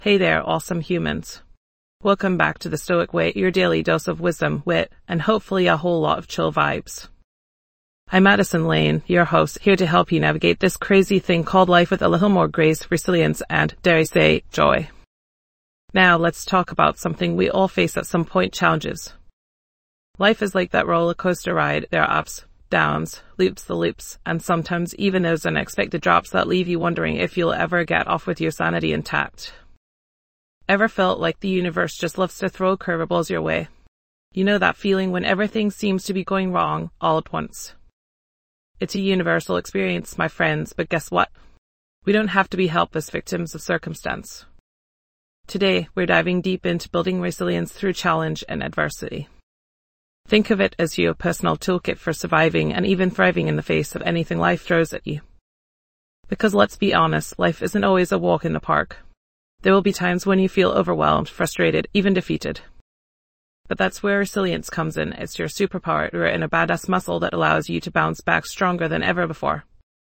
Hey there, awesome humans. Welcome back to The Stoic Way, your daily dose of wisdom, wit, and hopefully a whole lot of chill vibes. I'm Madison Lane, your host, here to help you navigate this crazy thing called life with a little more grace, resilience, and, dare I say, joy. Now, let's talk about something we all face at some point: challenges. Life is like that roller coaster ride. There are ups, downs, loops, and sometimes even those unexpected drops that leave you wondering if you'll ever get off with your sanity intact. Ever felt like the universe just loves to throw curveballs your way? You know that feeling when everything seems to be going wrong all at once. It's a universal experience, my friends, but guess what? We don't have to be helpless victims of circumstance. Today, we're diving deep into building resilience through challenge and adversity. Think of it as your personal toolkit for surviving and even thriving in the face of anything life throws at you. Because let's be honest, life isn't always a walk in the park. There will be times when you feel overwhelmed, frustrated, even defeated. But that's where resilience comes in. It's your superpower and a badass muscle that allows you to bounce back stronger than ever before.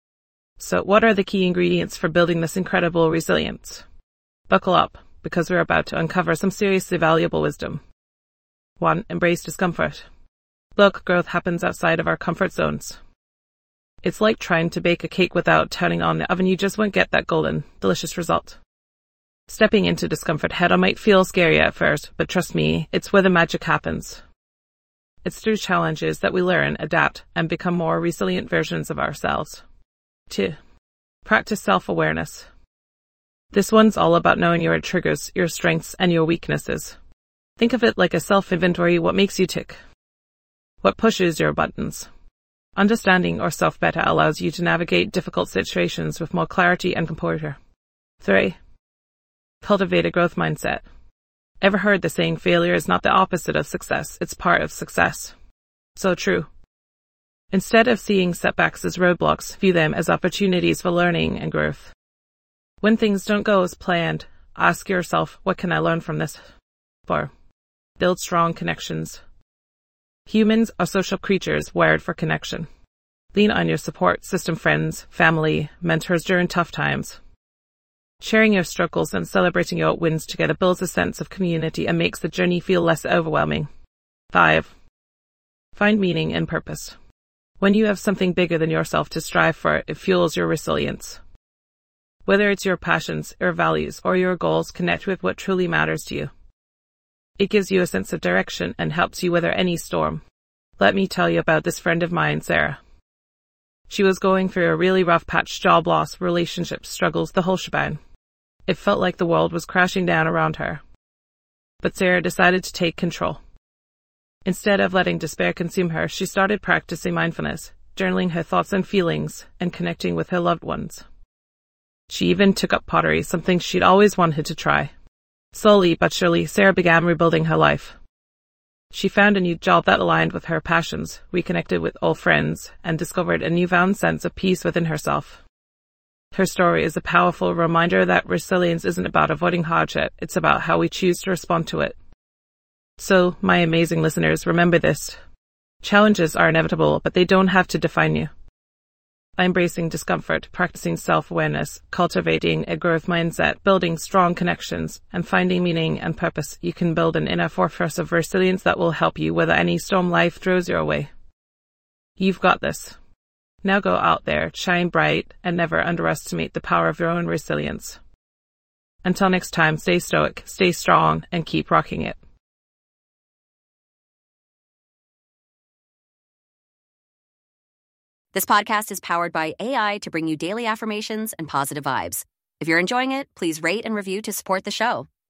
So what are the key ingredients for building this incredible resilience? Buckle up, because we're about to uncover some seriously valuable wisdom. 1. Embrace discomfort. Look, growth happens outside of our comfort zones. It's like trying to bake a cake without turning on the oven. You just won't get that golden, delicious result. Stepping into discomfort head-on might feel scary at first, but trust me, it's where the magic happens. It's through challenges that we learn, adapt, and become more resilient versions of ourselves. 2. Practice self-awareness. This one's all about knowing your triggers, your strengths, and your weaknesses. Think of it like a self-inventory. What makes you tick? What pushes your buttons? Understanding yourself better allows you to navigate difficult situations with more clarity and composure. 3. Cultivate a growth mindset. Ever heard the saying, failure is not the opposite of success, it's part of success? So true. Instead of seeing setbacks as roadblocks, view them as opportunities for learning and growth. When things don't go as planned, ask yourself, what can I learn from this? 4. Build strong connections. Humans are social creatures wired for connection. Lean on your support system, friends, family, mentors during tough times. Sharing your struggles and celebrating your wins together builds a sense of community and makes the journey feel less overwhelming. 5. Find meaning and purpose. When you have something bigger than yourself to strive for, it fuels your resilience. Whether it's your passions, your values, or your goals, connect with what truly matters to you. It gives you a sense of direction and helps you weather any storm. Let me tell you about this friend of mine, Sarah. She was going through a really rough patch: job loss, relationship struggles, the whole shebang. It felt like the world was crashing down around her. But Sarah decided to take control. Instead of letting despair consume her, she started practicing mindfulness, journaling her thoughts and feelings, and connecting with her loved ones. She even took up pottery, something she'd always wanted to try. Slowly but surely, Sarah began rebuilding her life. She found a new job that aligned with her passions, reconnected with old friends, and discovered a newfound sense of peace within herself. Her story is a powerful reminder that resilience isn't about avoiding hardship, it's about how we choose to respond to it. So, my amazing listeners, remember this. Challenges are inevitable, but they don't have to define you. By embracing discomfort, practicing self-awareness, cultivating a growth mindset, building strong connections, and finding meaning and purpose, you can build an inner fortress of resilience that will help you weather any storm life throws your way. You've got this. Now go out there, shine bright, and never underestimate the power of your own resilience. Until next time, stay stoic, stay strong, and keep rocking it. This podcast is powered by AI to bring you daily affirmations and positive vibes. If you're enjoying it, please rate and review to support the show.